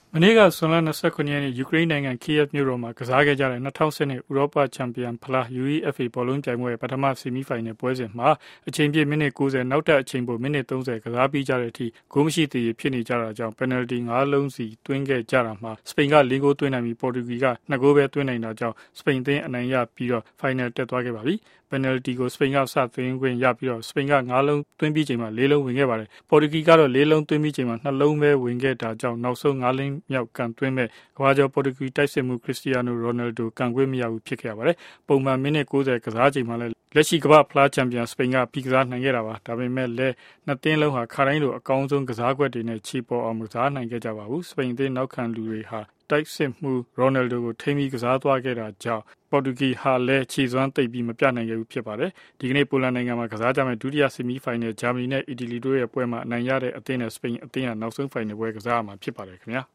မနေ့ကဇွန်လ29ရက်နေ့ယူကရိန်းနိုင်ငံကီယက်မြို့တော်မှာကစားခဲ့ကြတဲ့2010ဥရောပချန်ပီယံဖလား UEFA ဘောလုံးပြိုင်ပွဲပထမဆီမီဖိုင်နယ်ပွဲစဉ်မှာအချိန်ပြည့်မိနစ်90နောက်ထပ်အချိန်ပိုမိနစ်30ကစားပြီးကြတဲ့အထိဂိုးမရှိသေးဖြစ်နေကြတာကြောင့်ပယ်နယ်လ်တီ9လုံးစီသွင်းခဲ့ကြတာမှာစပိန်က4ဂိုးသွင်းနိုင်ပြီးပေါ်တူဂီက2ဂိုးပဲသွင်းနိုင်တာကြောင့်စပိန်အသင်းအနိုင်ရပြီးတော့ဖိုင်နယ်တက်သွားခဲ့ပါပြီပယ်နယ်လ်တီကိုစပိန်ကစသွင်းခွင့်ရပြီးတော့စပိန်က9လုံးသွင်းပြီးချိန်မှာ4လုံးဝင်ခဲ့ပါတယ်ပေါ်တူဂီကတော့4လုံးသွင်းပြီးချိန်မှာ2လုံးပဲဝင်ခဲ့တာကြောင့်နောက်ဆုံး9လုံးမြောက်ကန်သွင်းမဲ့ကမ္ဘာကျော်ပေါ်တူဂီတိုက်စစ်မှုခရစ္စတီယာနိုရိုနယ်ဒိုကန်ခွင့်မရဘူးဖြစ်ခဲ့ရပါတယ်ပုံမှန်မိနစ်90ကစားချိန်မှာလည်းလက်ရှိကမ္ဘာဖလားချန်ပီယံစပိန်ကပြီးကစားနိုင်ခဲ့တာပါဒါပေမဲ့လည်းနှစ်သင်းလုံးဟာခါတိုင်းလိုအကောင်းဆုံးကစားကွက်တွေနဲ့ချီပေါ်အောင်ကစားနိုင်ခဲ့ကြပါဘူးစပိန်အသင်းနောက်ခံလူတွေဟာတိုက်စစ်မှုရိုနယ်ဒိုကိုထိမိကစားသွားခဲ့တာကြောင့်ပေါ်တူဂီဟာလည်းခြေစွမ်းသိပ်ပြီးမပြနိုင်ခဲ့ဘူးဖြစ်ပါတယ်ဒီကနေ့ပိုလန်နိုင်ငံမှာကစားကြမယ့်ဒုတိယဆီမီဖိုင်နယ်ဂျာမနီနဲ့အီတလီတို့ရဲ့ပွဲမှာအနိုင်ရတဲ့အသင်းနဲ့စပိန်အသင်းကနောက်ဆုံးဖိုင်နယ်ပွဲကစားရမှာဖြစ်ပါတယ်ခင်ဗျာ